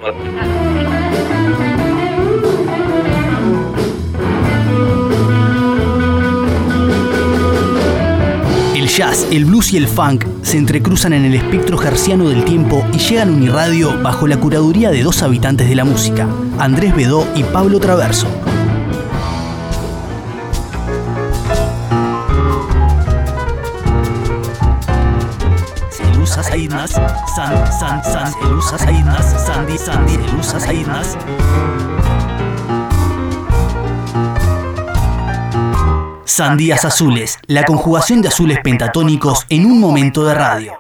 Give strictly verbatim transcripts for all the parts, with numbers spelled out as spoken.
El jazz, el blues y el funk se entrecruzan en el espectro herciano del tiempo y llegan a Uniradio bajo la curaduría de dos habitantes de la música, Andrés Bedó y Pablo Traverso. Elusas Aidnas, San, San, San, Elusas Aidnas, Sandy, Sandy, Elusas Aidnas. Sandías azules, la conjugación de azules pentatónicos en un momento de radio.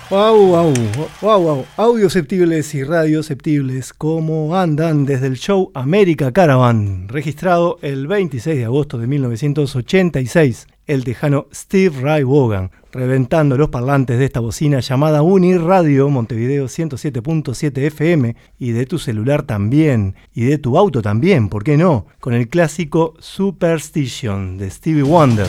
Wow, wow, wow, wow. Audioceptibles y radioceptibles, ¿cómo andan? Desde el show America Caravan, registrado el veintiséis de agosto de mil novecientos ochenta y seis, el tejano Steve Ray Vaughan, reventando los parlantes de esta bocina llamada Uniradio Montevideo ciento siete punto siete F M, y de tu celular también, y de tu auto también, ¿por qué no? Con el clásico Superstition de Stevie Wonder.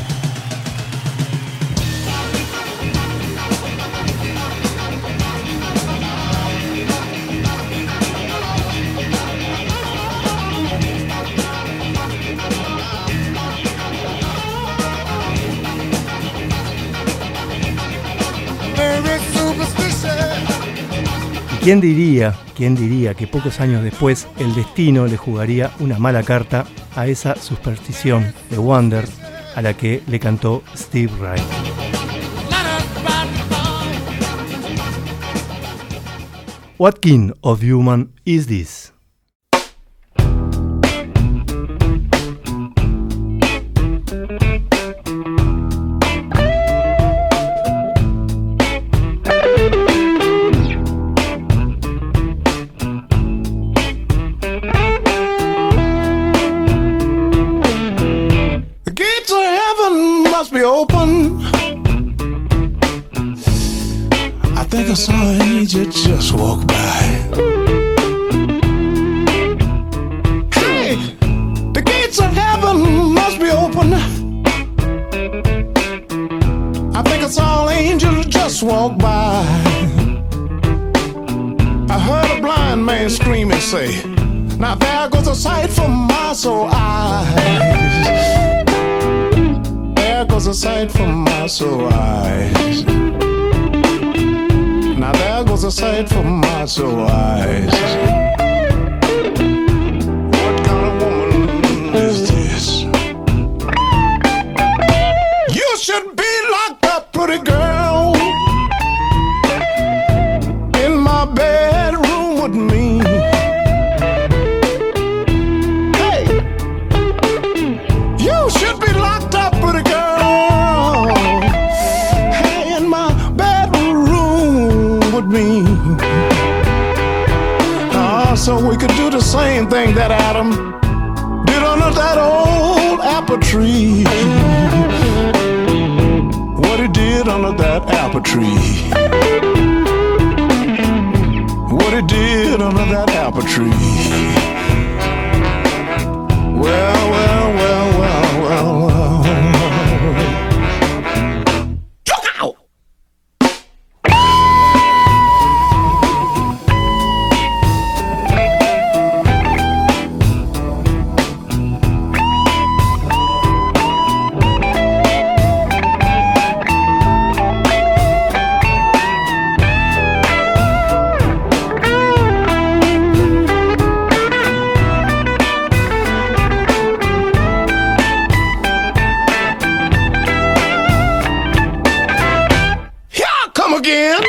¿Quién diría, quién diría que pocos años después el destino le jugaría una mala carta a esa superstición de Wonder a la que le cantó Steve Ray? What kind of human is this? Be open. I think I saw an angel just walk by. Hey, the gates of heaven must be open. I think I saw an angel just walk by. I heard a blind man scream and say, now there goes a sight for my soul eyes. There goes a sight from my soul eyes. Now there goes a sight from my soul eyes. What kind of woman is this? You should be locked up, pretty girl, in my bedroom with me. Hey, you should be locked up, pretty girl, me. Uh, so we could do the same thing that Adam did under that old apple tree. What he did under that apple tree. What he did under that apple tree. Well, well, well, well, well, well. Again.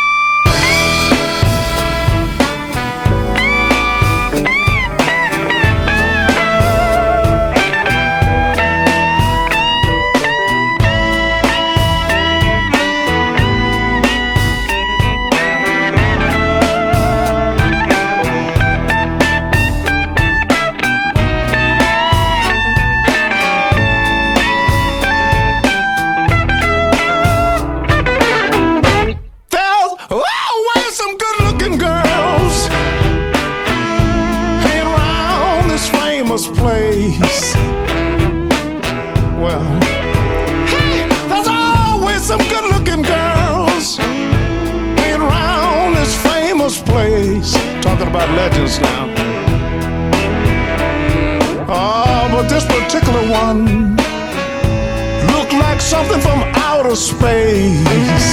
Place. Well, hey, there's always some good-looking girls hanging around this famous place. Talking about legends now. Oh, but this particular one looked like something from outer space.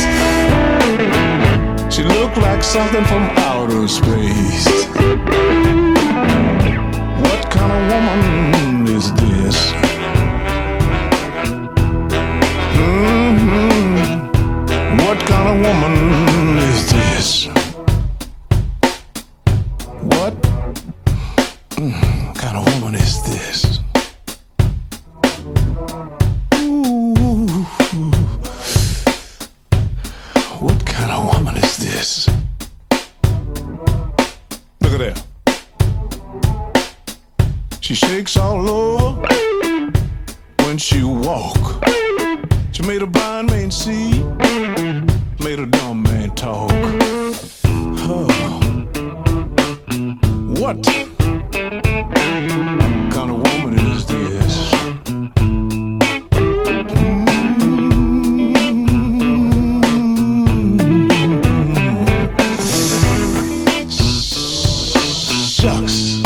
She looked like something from outer space. What kind of woman is this? Mm-hmm. What kind of woman is this? What mm, kind of woman is this? Ooh. What kind of woman is this? Look at that. She shakes all over when she walk. She made a blind man see, made a dumb man talk. Oh. What kind of woman is this? Shucks.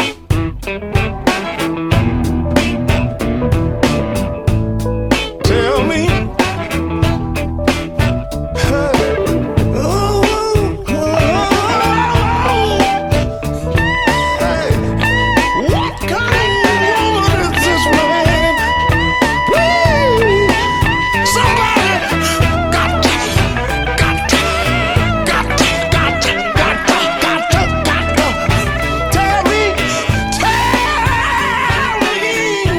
Tell me. Hey. Oh, oh, oh. Hey. What kind of woman is this, man? Woo. Somebody got to, got to, got to, got to, got to, got to, got to. Tell me, tell me,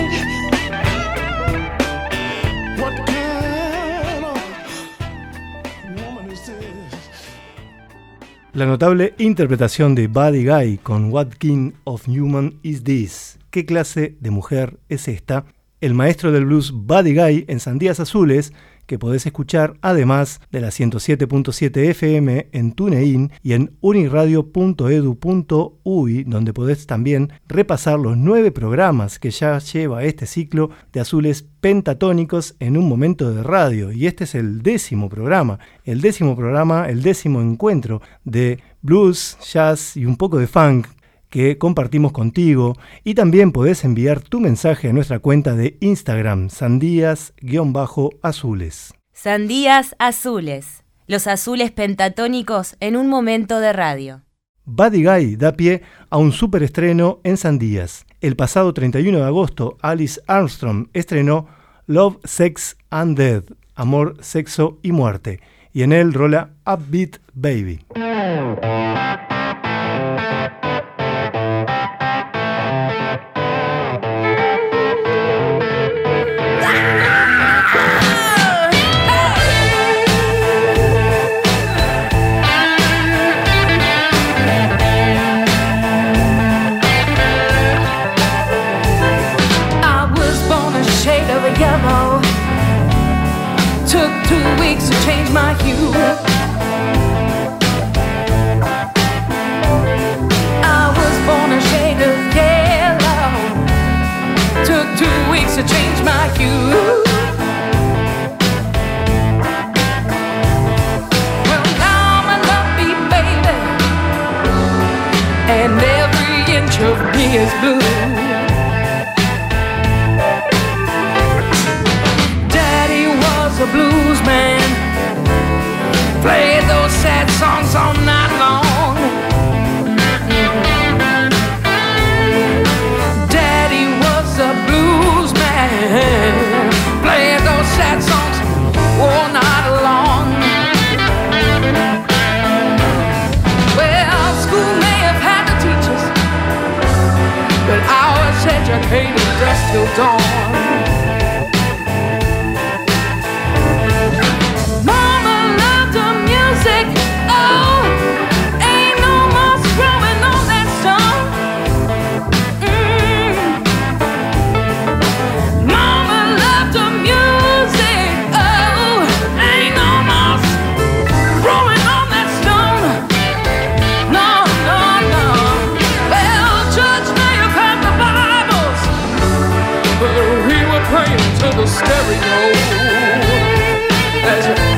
what kind of woman is this? La notable interpretación de Buddy Guy con What Kind of Human Is This? ¿Qué clase de mujer es esta? El maestro del blues Buddy Guy en Sandías Azules, que podés escuchar además de la ciento siete punto siete F M en TuneIn y en uniradio punto edu punto uy, donde podés también repasar los nueve programas que ya lleva este ciclo de azules pentatónicos en un momento de radio. Y este es el décimo programa, el décimo programa, el décimo encuentro de blues, jazz y un poco de funk que compartimos contigo, y también podés enviar tu mensaje a nuestra cuenta de Instagram, sandías-azules. Sandías Azules, los azules pentatónicos en un momento de radio. Buddy Guy da pie a un superestreno en Sandías. El pasado treinta y uno de agosto, Alice Armstrong estrenó Love, Sex and Death, Amor, Sexo y Muerte, y en él rola Upbeat Baby. Yellow. Took two weeks to change my hue. I was born a shade of yellow. Took two weeks to change my hue. Well, now I'm a lovey baby, and every inch of me is blue. A blues man, played those sad songs all night long. Daddy was a blues man, played those sad songs all night long. Well, school may have had the teachers, but I was educated just till dawn. The stereo. That's it.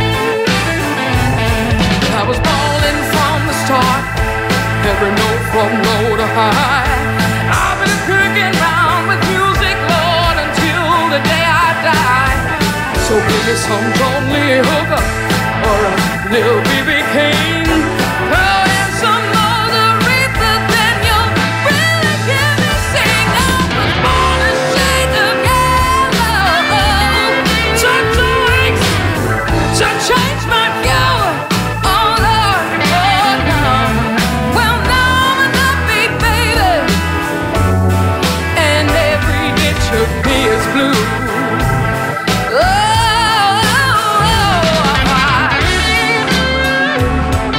I was balling from the start, every note from low to high. I've been kicking around with music, Lord, until the day I die. So give me some John Lee Hooker or a little B B King. Oh, and some Aretha, then you'll really get me sing. I was born a shade of to change my view, oh Lord, Lord, no. Well, now I'm a happy baby, and every inch of me is blue. Oh, oh, oh,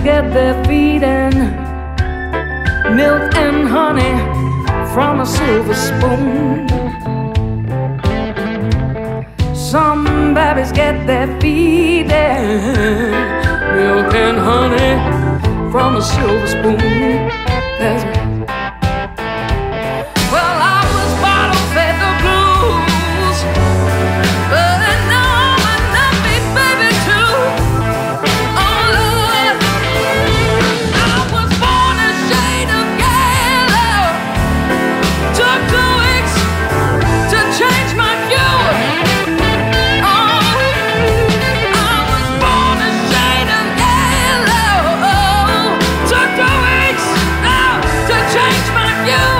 get their feeding, milk and honey from a silver spoon. Some babies get their feeding, milk and honey from a silver spoon. That's right. Well, I was bottle fed the blues, but now I'm a nappy baby too. Oh Lord, I was born a shade of yellow. Took two weeks to change my view. Oh, I was born a shade of yellow. Took two weeks oh, to change my view.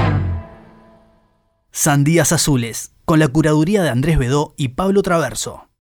Sandías Azules, con la curaduría de Andrés Bedó y Pablo Traverso.